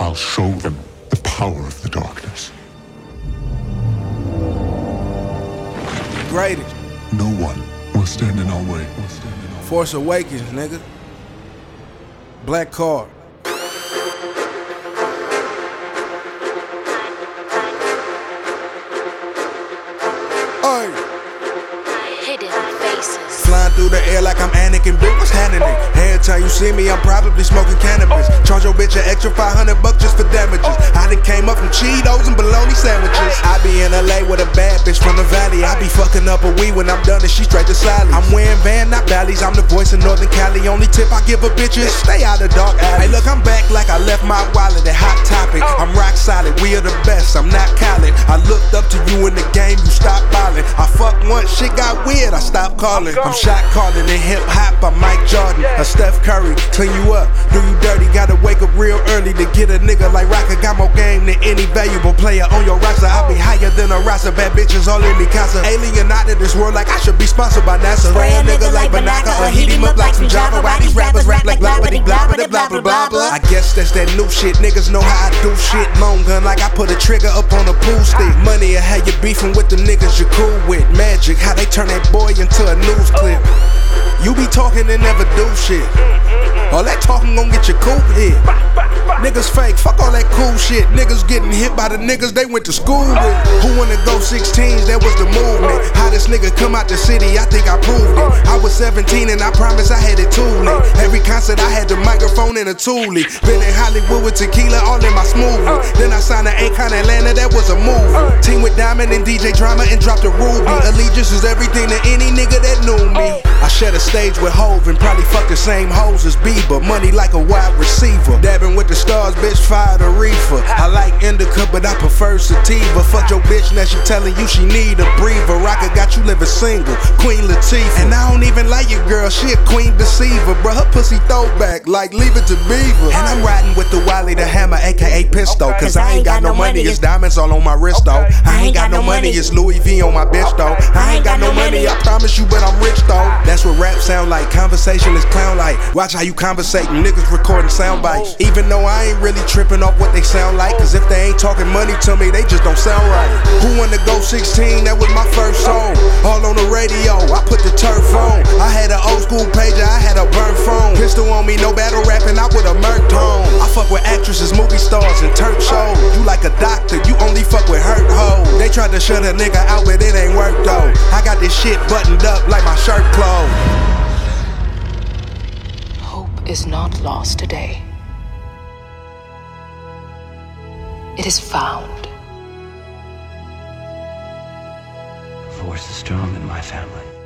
I'll show them the power of the darkness. Greatest. No one will stand in our way. Force Awakens, nigga. Black Card. Hidden faces. Flying through the air like I'm Anakin, bitch, what's happening? Every time you see me, I'm probably smoking cannabis. Charge your bitch an extra $500 just for damages. I done came up from Cheetos and bologna sandwiches. I be in LA with a bad bitch from the valley. I be fucking up a weed when I'm done and she straight to Sally. I'm wearing Van, not Bally's. I'm the voice of Northern Cali. Only tip I give a bitch is stay out of dark alley. Hey, look, I'm back like I left my wallet at Hot Topic. I'm rock solid, we are the best, I'm not Khaled. I looked up to you in the game, you stopped ballin'. I fucked once, shit got weird, I stopped calling. I'm shot calling in hip hop, I'm Mike Jordan. A Steph Curry, clean you up, do you dirty. Gotta wake up real early to get a nigga like Rocker. Got more game than any valuable player on your roster. I be higher than a roster, bad bitches all in me casa. Alien out of this world like I should be sponsored by NASA. Spray a nigga like Banaka or heat him up like some Java. Why these rappers rap like blah blah blah blah blah blah blah blah. I guess that's that new shit, niggas know how I do shit. Long gun like I put a trigger up on a pool stick. Money or how you beefing with the niggas you cool with. Magic, how they turn that boy into a news clip. You be talking and never do shit. All that talking gon' get your coupe hit. Niggas fake, fuck all that cool shit. Niggas getting hit by the niggas they went to school with. Who wanna go 16s? That was the movement. Hottest nigga come out the city, I think I proved it. I was 17 and I promise I had it tooling. Every concert I had the microphone and a toolie. Been in Hollywood with tequila all in my smoothie. Then I signed an Akon Atlanta, that was a movie. Team with Diamond and DJ Drama and dropped a Ruby. Allegiance is everything to any nigga that knew me. I shared a stage with Hov and probably fuck the same hoes as Bieber. Money like a wide receiver. Dabbing with the stars, bitch, fire the reefer. I like indica, but I prefer sativa. Fuck your bitch, now she telling you she need a breather. Rocker got you living single, Queen Latifah. And I don't even like your girl, she a queen deceiver. Bruh, her pussy throwback, like Leave It to Beaver. And I'm riding with the Wally the Hammer, aka Pistol. Cause I ain't got no money, it's diamonds all on my wrist though. I ain't got no money, it's Louis V on my bitch though. I ain't got no money, I promise you, but I'm rich though. That's what rap sound like, conversation is clown like. Watch how you conversating, niggas recording sound bites. Even though I ain't really tripping off what they sound like. Cause if they ain't talking money to me, they just don't sound right. Who wanna go 16? That was my first song. All on the radio, I put the turf on. I had an old school pager, I had a burn phone. Pistol on me, no battle rapping, I would've murked home. I fuck with actresses, movie stars, and Turk shows. You like a doctor, you only fuck with hurt hoes. They tried to shut a nigga out, but it ain't work though. I got this shit buttoned up like my shirt clothes. Hope is not lost today. It is found. The force is strong in my family.